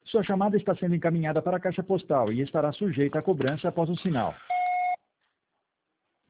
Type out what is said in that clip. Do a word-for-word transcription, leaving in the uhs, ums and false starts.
Sua chamada está sendo encaminhada para a caixa postal e estará sujeita a cobrança após o sinal.